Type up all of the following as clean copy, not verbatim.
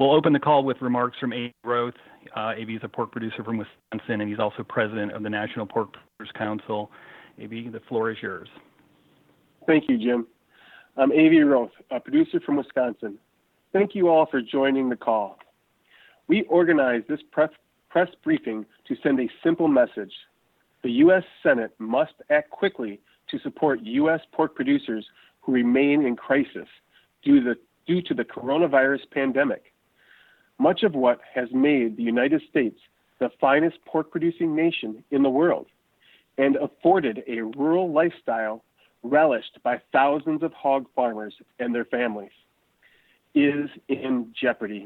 We'll open the call with remarks from A.B. Roth. A.B. is a pork producer from Wisconsin, and he's also president of the National Pork Producers Council. A.B., the floor is yours. Thank you, Jim. I'm A.B. Roth, a producer from Wisconsin. Thank you all for joining the call. We organized this press briefing to send a simple message. The U.S. Senate must act quickly to support U.S. pork producers who remain in crisis due to the coronavirus pandemic. Much of what has made the United States the finest pork-producing nation in the world and afforded a rural lifestyle relished by thousands of hog farmers and their families is in jeopardy.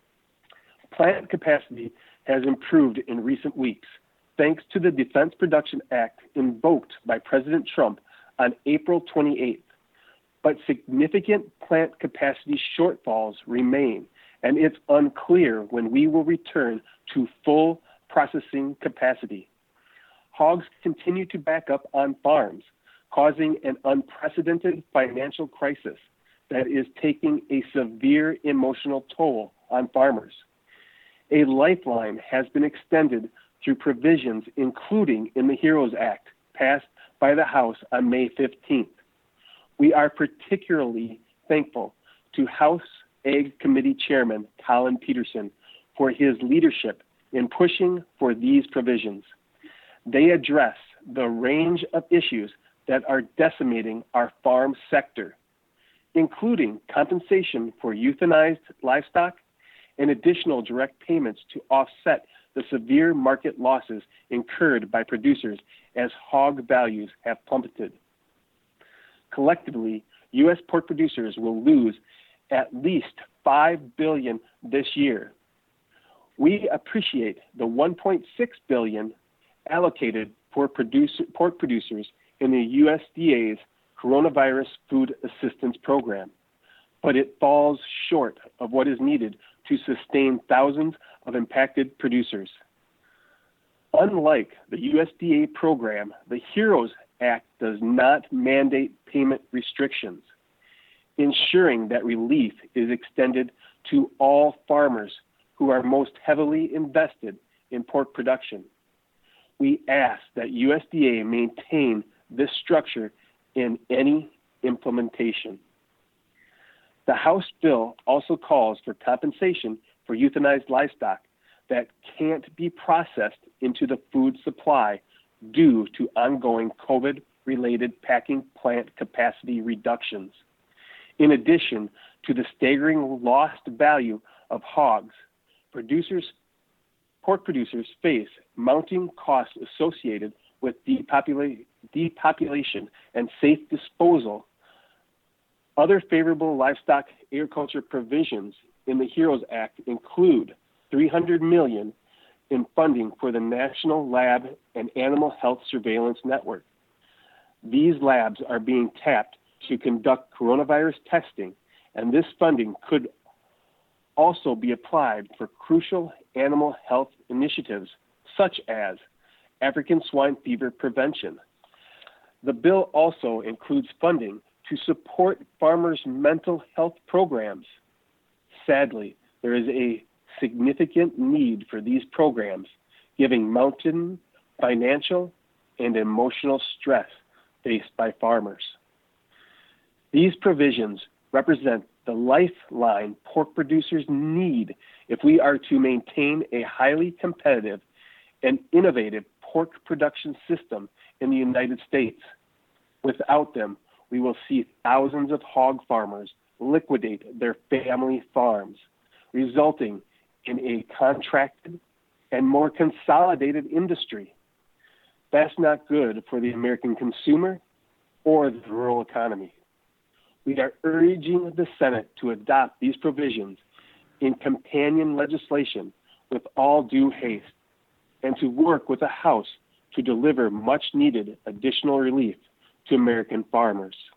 Plant capacity has improved in recent weeks thanks to the Defense Production Act invoked by President Trump on April 28th. But significant plant capacity shortfalls remain, and it's unclear when we will return to full processing capacity. Hogs continue to back up on farms, causing an unprecedented financial crisis that is taking a severe emotional toll on farmers. A lifeline has been extended through provisions including in the HEROES Act passed by the House on May 15th. We are particularly thankful to House Ag Committee Chairman Collin Peterson for his leadership in pushing for these provisions. They address the range of issues that are decimating our farm sector, including compensation for euthanized livestock and additional direct payments to offset the severe market losses incurred by producers as hog values have plummeted. Collectively, U.S. pork producers will lose at least $5 billion this year. We appreciate the $1.6 billion allocated for pork producers in the USDA's Coronavirus Food Assistance Program, but it falls short of what is needed to sustain thousands of impacted producers. Unlike the USDA program, the HEROES Act does not mandate payment restrictions, ensuring that relief is extended to all farmers who are most heavily invested in pork production. We ask that USDA maintain this structure in any implementation. The House bill also calls for compensation for euthanized livestock that can't be processed into the food supply due to ongoing COVID-related packing plant capacity reductions. In addition to the staggering lost value of hogs, pork producers face mounting costs associated with depopulation and safe disposal. Other favorable livestock agriculture provisions in the HEROES Act include $300 million in funding for the National Lab and Animal Health Surveillance Network. These labs are being tapped to conduct coronavirus testing, and this funding could also be applied for crucial animal health initiatives such as African swine fever prevention. The bill also includes funding to support farmers' mental health programs. Sadly, there is a significant need for these programs, given mounting financial and emotional stress faced by farmers. These provisions represent the lifeline pork producers need if we are to maintain a highly competitive and innovative pork production system in the United States. Without them, we will see thousands of hog farmers liquidate their family farms, resulting in a contracted and more consolidated industry. That's not good for the American consumer or the rural economy. We are urging the Senate to adopt these provisions in companion legislation with all due haste and to work with the House to deliver much-needed additional relief to American farmers.